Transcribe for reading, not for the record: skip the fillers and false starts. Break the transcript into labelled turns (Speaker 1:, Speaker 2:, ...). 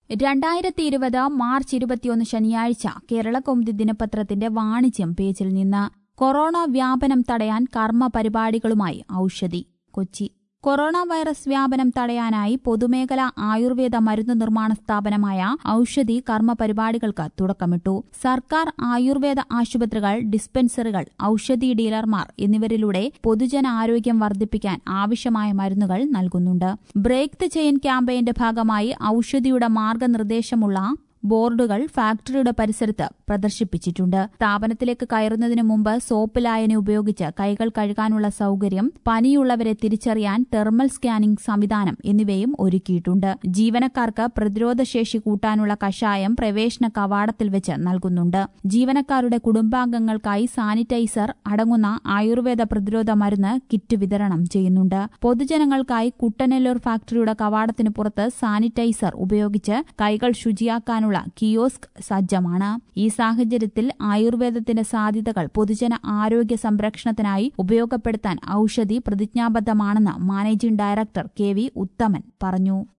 Speaker 1: 2020 March 21 ശനിയാഴ്ച കേരളകൗമുദി ദിനപത്രത്തിന്റെ വാണിജ്യം പേജിൽ നിന്ന് കൊറോണ വ്യാപനം തടയാൻ കർമ്മ പരിപാടികളുമായി ഔഷധി. കൊച്ചി. കൊറോണ വൈറസ് വ്യാപനം തടയാനായി പൊതുമേഖലാ ആയുർവേദ മരുന്ന് നിർമ്മാണ സ്ഥാപനമായ ഔഷധി കർമ്മ പരിപാടികൾക്ക് തുടക്കമിട്ടു. സർക്കാർ ആയുർവേദ ആശുപത്രികൾ, ഡിസ്പെൻസറികൾ, ഔഷധി ഡീലർമാർ എന്നിവരിലൂടെ പൊതുജനാരോഗ്യം വർദ്ധിപ്പിക്കാൻ ആവശ്യമായ മരുന്നുകൾ നൽകുന്നുണ്ട്. ബ്രേക്ക് ദ ചെയിൻ ക്യാമ്പയിന്റെ ഭാഗമായി ഔഷധിയുടെ മാർഗനിർദ്ദേശമുള്ള ബോർഡുകൾ ഫാക്ടറിയുടെ പരിസരത്ത് പ്രദർശിപ്പിച്ചിട്ടുണ്ട്. സ്ഥാപനത്തിലേക്ക് കയറുന്നതിന് മുമ്പ് സോപ്പ് ലായനി ഉപയോഗിച്ച് കൈകൾ കഴുകാനുള്ള സൌകര്യം, പനിയുള്ളവരെ തിരിച്ചറിയാൻ തെർമൽ സ്കാനിംഗ് സംവിധാനം എന്നിവയും ഒരുക്കിയിട്ടുണ്ട്. ജീവനക്കാർക്ക് പ്രതിരോധശേഷി കൂട്ടാനുള്ള കഷായം പ്രവേശന കവാടത്തിൽ വെച്ച് നൽകുന്നുണ്ട്. ജീവനക്കാരുടെ കുടുംബാംഗങ്ങൾക്കായി സാനിറ്റൈസർ അടങ്ങുന്ന ആയുർവേദ പ്രതിരോധ മരുന്ന് കിറ്റ് വിതരണം ചെയ്യുന്നുണ്ട്. പൊതുജനങ്ങൾക്കായി കുട്ടനെല്ലൂർ ഫാക്ടറിയുടെ കവാടത്തിന് പുറത്ത് സാനിറ്റൈസർ ഉപയോഗിച്ച് കൈകൾ ശുചിയാക്കാനുള്ള കിയോസ്ക് സജ്ജമാണ്. ഈ സാഹചര്യത്തിൽ ആയുർവേദത്തിന്റെ സാധ്യതകൾ പൊതുജന ആരോഗ്യ സംരക്ഷണത്തിനായി ഉപയോഗപ്പെടുത്താൻ ഔഷധി പ്രതിജ്ഞാബദ്ധമാണെന്ന് മാനേജിംഗ് ഡയറക്ടർ KV ഉത്തമൻ പറഞ്ഞു.